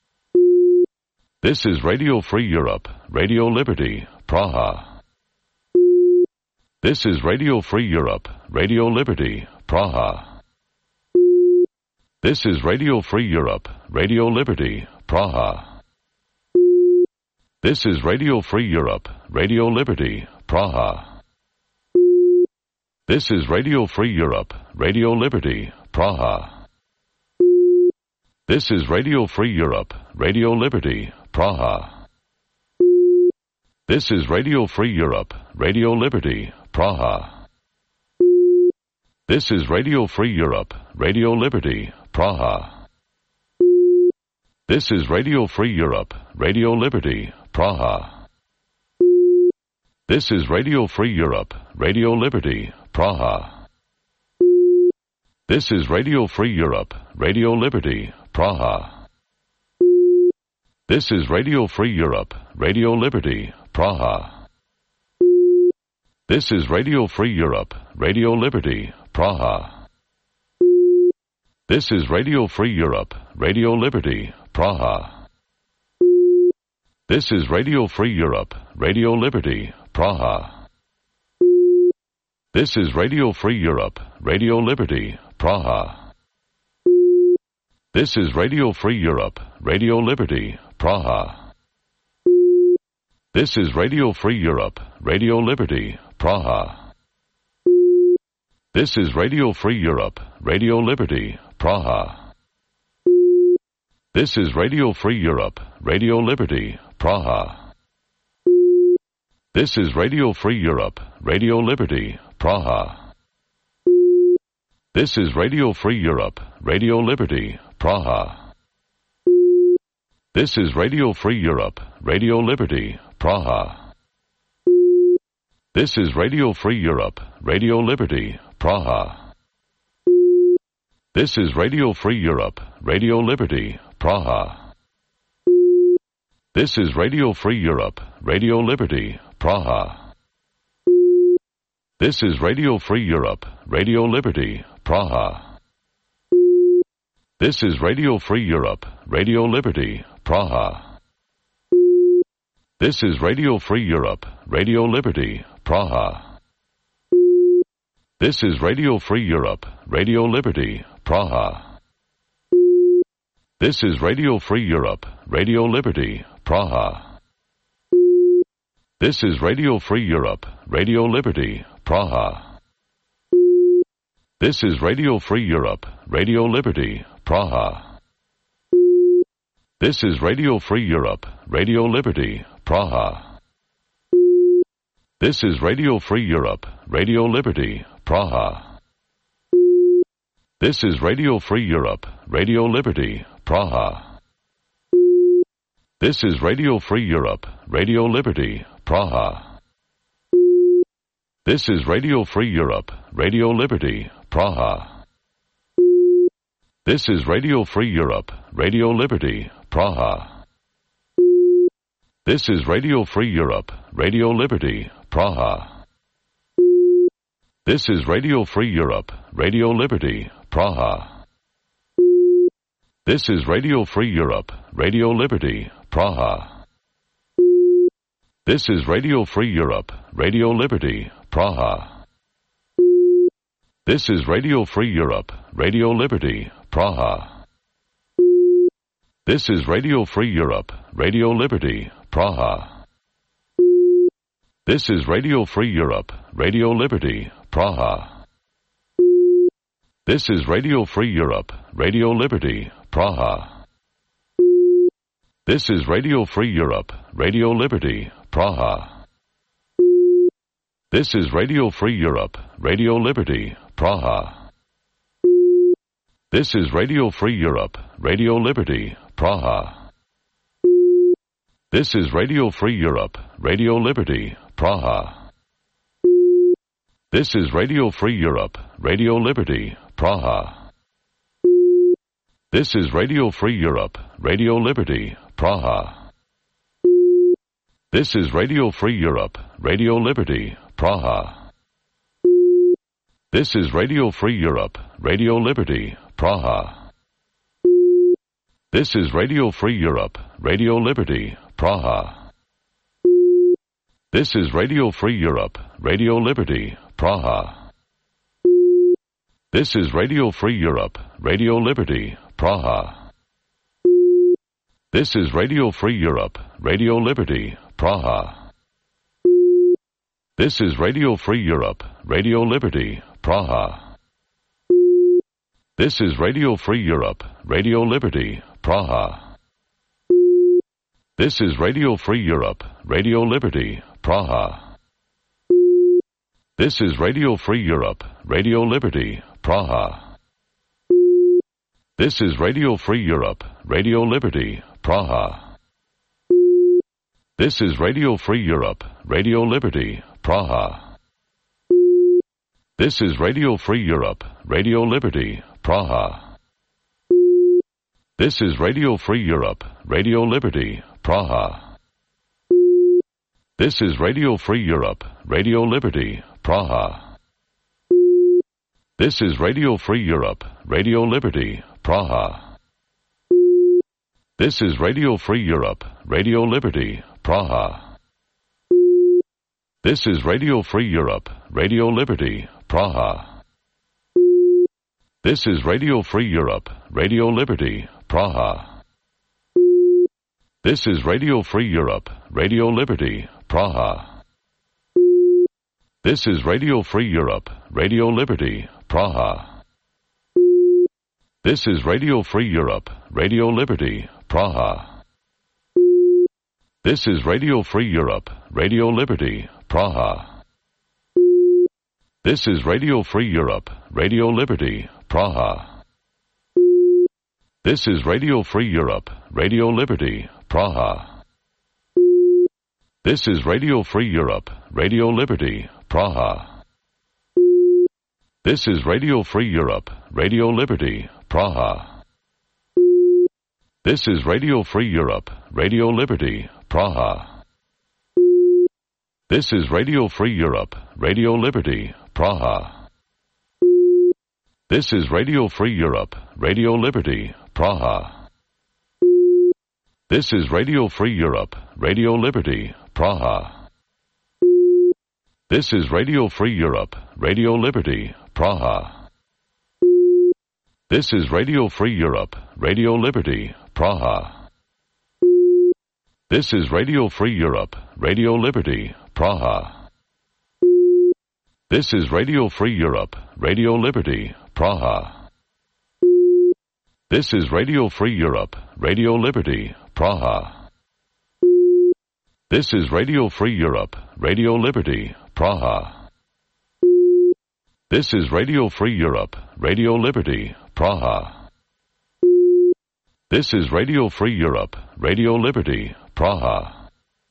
This is Radio Free Europe, Radio Liberty, Praha. This is Radio Free Europe, Radio Liberty, Praha. This is Radio Free Europe, Radio Liberty, Praha. This is Radio Free Europe, Radio Liberty, Praha. This is Radio Free Europe, Radio Liberty, Praha. This is Radio Free Europe, Radio Liberty, Praha. This is Radio Free Europe, Radio Liberty, Praha. This is Radio Free Europe, Radio Liberty, Praha. This is Radio Free Europe, Radio Liberty, Praha. This is Radio Free Europe, Radio Liberty, Praha. This is Radio Free Europe, Radio Liberty, Praha. This is Radio Free Europe, Radio Liberty, Praha. This is Radio Free Europe, Radio Liberty, Praha. This is Radio Free Europe, Radio Liberty, Praha. This is Radio Free Europe, Radio Liberty, Praha. This is Radio Free Europe, Radio Liberty, Praha. This is Radio Free Europe, Radio Liberty, Praha. This is Radio Free Europe, Radio Liberty, Praha. This is Radio Free Europe, Radio Liberty, Praha. This is Radio Free Europe, Radio Liberty, Praha. This is Radio Free Europe, Radio Liberty, Praha. This is Radio Free Europe, Radio Liberty, Praha. This is Radio Free Europe, Radio Liberty, Praha. This is Radio Free Europe, Radio Liberty, Praha. This is Radio Free Europe, Radio Liberty, Praha. This is Radio Free Europe, Radio Liberty, Praha. This is Radio Free Europe, Radio Liberty, Praha. This is Radio Free Europe, Radio Liberty, Praha. This is Radio Free Europe, Radio Liberty, Praha. This is Radio Free Europe, Radio Liberty, Praha. This is Radio Free Europe, Radio Liberty, Praha. This is Radio Free Europe, Radio Liberty, Praha. This is Radio Free Europe, Radio Liberty, Praha. This is Radio Free Europe, Radio Liberty, Praha. This is Radio Free Europe, Radio Liberty, Praha. This is Radio Free Europe, Radio Liberty, Praha. This is Radio Free Europe, Radio Liberty, Praha. This is Radio Free Europe, Radio Liberty, Praha. This is Radio Free Europe, Radio Liberty, Praha. This is Radio Free Europe, Radio Liberty, Praha. This is Radio Free Europe, Radio Liberty, Praha. This is Radio Free Europe, Radio Liberty, Praha. This is Radio Free Europe, Radio Liberty, Praha. This is Radio Free Europe, Radio Liberty, Praha. This is Radio Free Europe, Radio Liberty, Praha. This is Radio Free Europe, Radio Liberty, Praha. This is Radio Free Europe, Radio Liberty, Praha. This is Radio Free Europe, Radio Liberty, Praha. This is Radio Free Europe, Radio Liberty, Praha. This is Radio Free Europe, Radio Liberty, Praha. This is Radio Free Europe, Radio Liberty, Praha. This is Radio Free Europe, Radio Liberty, Praha. This is Radio Free Europe, Radio Liberty, Praha. This is Radio Free Europe, Radio Liberty, Praha. This is Radio Free Europe, Radio Liberty, Praha. This is Radio Free Europe, Radio Liberty, Praha. This is Radio Free Europe, Radio Liberty, Praha. This is Radio Free Europe, Radio Liberty, Praha. This is Radio Free Europe, Radio Liberty, Praha. This is Radio Free Europe, Radio Liberty, Praha. This is Radio Free Europe, Radio Liberty, Praha. This is Radio Free Europe, Radio Liberty, Praha. This is Radio Free Europe, Radio Liberty, Praha. This is Radio Free Europe, Radio Liberty, Praha. This is Radio Free Europe, Radio Liberty, Praha. This is Radio Free Europe, Radio Liberty, Praha. This is Radio Free Europe, Radio Liberty, Praha. This is Radio Free Europe, Radio Liberty, Praha. This is Radio Free Europe, Radio Liberty, Praha. This is Radio Free Europe, Radio Liberty, Praha. This is Radio Free Europe, Radio Liberty, Praha. This is Radio Free Europe, Radio Liberty, Praha. This is Radio Free Europe, Radio Liberty, Praha. This is Radio Free Europe, Radio Liberty, Praha. This is Radio Free Europe, Radio Liberty, Praha. This is Radio Free Europe, Radio Liberty, Praha. This is Radio Free Europe, Radio Liberty, Praha. This is Radio Free Europe, Radio Liberty, Praha. This is Radio Free Europe, Radio Liberty, Praha. This is Radio Free Europe, Radio Liberty, Praha. This is Radio Free Europe, Radio Liberty, Praha. This is Radio Free Europe, Radio Liberty, Praha. This is Radio Free Europe, Radio Liberty, Praha. This is Radio Free Europe, Radio Liberty, Praha. This is Radio Free Europe, Radio Liberty, Praha. This is Radio Free Europe, Radio Liberty, Praha. This is Radio Free Europe, Radio Liberty, Praha. This is Radio Free Europe, Radio Liberty, Praha. This is Radio Free Europe, Radio Liberty, Praha. This is Radio Free Europe, Radio Liberty, Praha. This is Radio Free Europe, Radio Liberty, Praha. This is Radio Free Europe, Radio Liberty, Praha.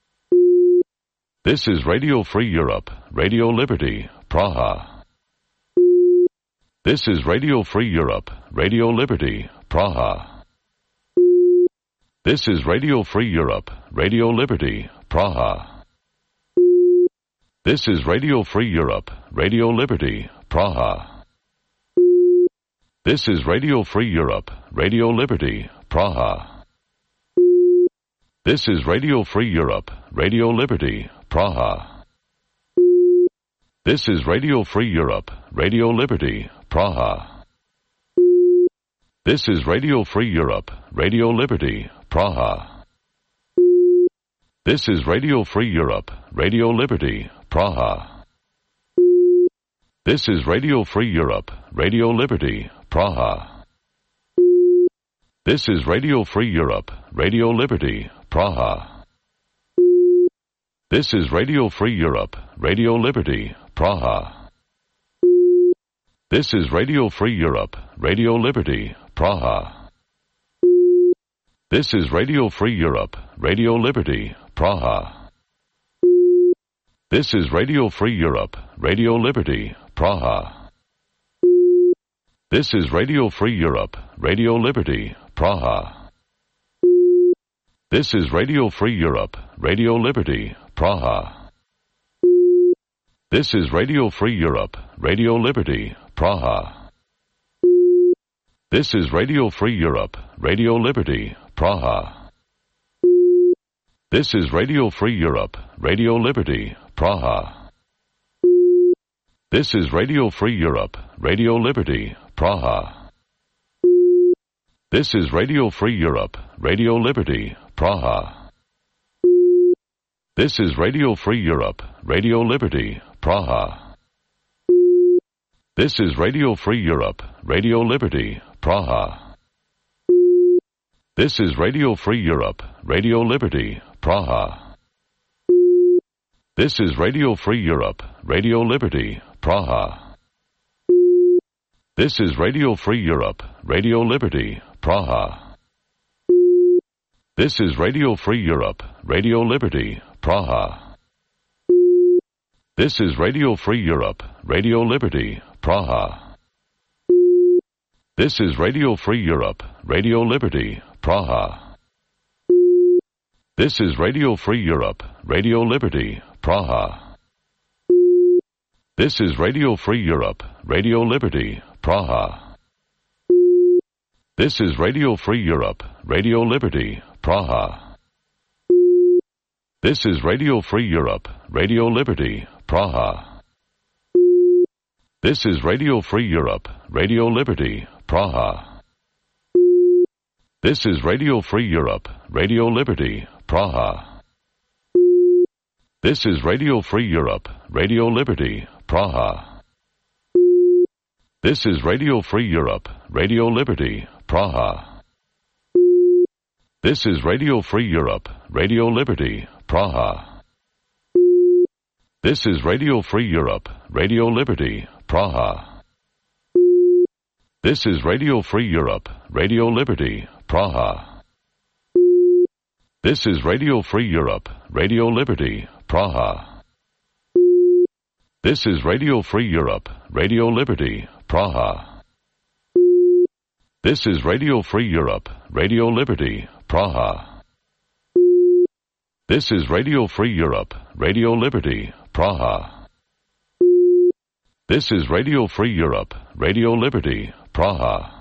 This is Radio Free Europe, Radio Liberty, Praha. This is Radio Free Europe, Radio Liberty, Praha. This is Radio Free Europe, Radio Liberty, Praha. This is Radio Free Europe, Radio Liberty, Praha. This is Radio Free Europe, Radio Liberty, Praha. This is Radio Free Europe, Radio Liberty, Praha. This is Radio Free Europe, Radio Liberty, Praha. This is Radio Free Europe, Radio Liberty, Praha. This is Radio Free Europe, Radio Liberty, Praha. This is Radio Free Europe, Radio Liberty, Praha. This is Radio Free Europe, Radio Liberty, Praha. This is Radio Free Europe, Radio Liberty, Praha. This is Radio Free Europe, Radio Liberty, Praha. This is Radio Free Europe, Radio Liberty, Praha. This is Radio Free Europe, Radio Liberty, Praha. This is Radio Free Europe, Radio Liberty, Praha. This is Radio Free Europe, Radio Liberty, Praha. This is Radio Free Europe, Radio Liberty, Praha. This is Radio Free Europe, Radio Liberty, Praha. This is Radio Free Europe, Radio Liberty, Praha. This is Radio Free Europe, Radio Liberty, Praha. This is Radio Free Europe, Radio Liberty, Praha. This is Radio Free Europe, Radio Liberty, Praha. This is Radio Free Europe, Radio Liberty, Praha. This is Radio Free Europe, Radio Liberty, Praha. This is Radio Free Europe, Radio Liberty, Praha. This is Radio Free Europe, Radio Liberty, Praha. This is Radio Free Europe, Radio Liberty, Praha. This is Radio Free Europe, Radio Liberty, Praha. This is Radio Free Europe, Radio Liberty, Praha. This is Radio Free Europe, Radio Liberty, Praha. This is Radio Free Europe, Radio Liberty, Praha. This is Radio Free Europe, Radio Liberty, Praha. This is Radio Free Europe, Radio Liberty, Praha. This is Radio Free Europe, Radio Liberty, Praha. This is Radio Free Europe, Radio Liberty, Praha. This is Radio Free Europe, Radio Liberty, Praha. This is Radio Free Europe, Radio Liberty, Praha. This is Radio Free Europe, Radio Liberty, Praha. This is Radio Free Europe, Radio Liberty, Praha. This is Radio Free Europe, Radio Liberty, Praha. This is Radio Free Europe, Radio Liberty, Praha. This is Radio Free Europe, Radio Liberty, Praha. This is Radio Free Europe, Radio Liberty, Praha. This is Radio Free Europe, Radio Liberty, Praha. This is Radio Free Europe, Radio Liberty, Praha.